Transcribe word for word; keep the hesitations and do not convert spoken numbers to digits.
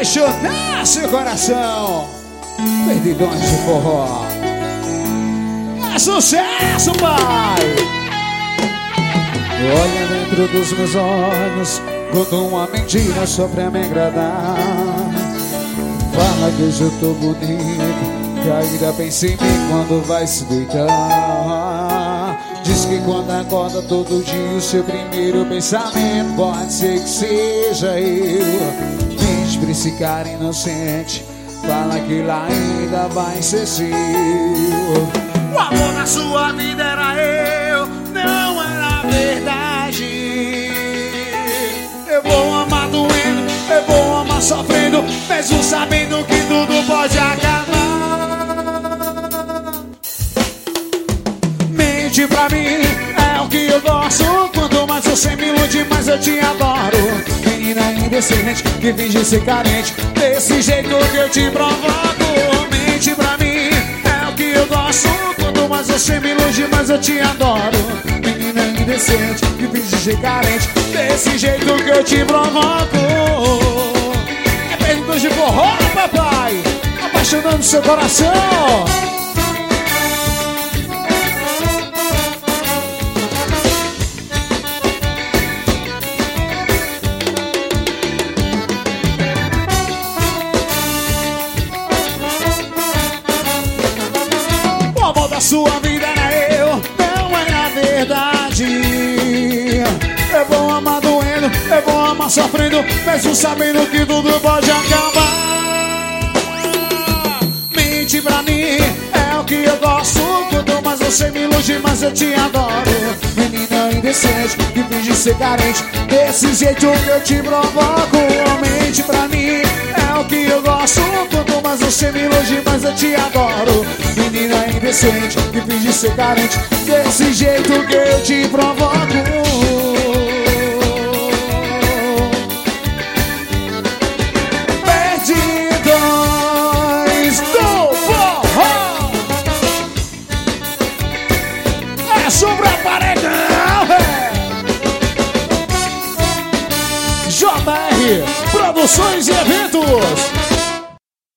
apaixonar seu coração. Perdidões de forró. É sucesso, pai. Olha dentro dos meus olhos, conta uma mentira só pra me agradar. Fala que hoje eu tô bonito, que ainda pensa em mim quando vai se deitar. Diz que quando acorda todo dia o seu primeiro pensamento pode ser que seja eu. Mente pra esse cara inocente, fala que lá ainda vai ser seu. O amor na sua vida era eu, não era verdade. Eu vou amar doendo, eu vou amar sofrendo, mesmo sabendo que tudo pode acabar. Mente pra mim, é o que eu gosto. Quanto mais você me ilude, mais eu te adoro. Menina indecente, que finge ser carente, desse jeito que eu te provoco. Mente pra mim, é o que eu gosto. Quanto mais você me ilude, mais eu te adoro. Menina indecente, que finge ser carente, desse jeito que eu te provoco. É perguntas de forró, papai, apaixonando seu coração. O amor da sua vida era eu, não era verdade. Eu vou amar doendo, eu vou amar sofrendo, mesmo sabendo que tudo pode acabar. Mente pra mim, é o que eu gosto. Quanto mais você me ilude, mais eu te adoro. Menina indecente, que finge ser carente, desse jeito que eu te provoco. Mente pra mim, é o que eu gosto. Quanto mais você me ilude, mais eu te adoro. Menina indecente, que finge ser carente, desse jeito que eu te provoco. Perdidões do forró. É sobre a paredão, é. J R Produções e Eventos.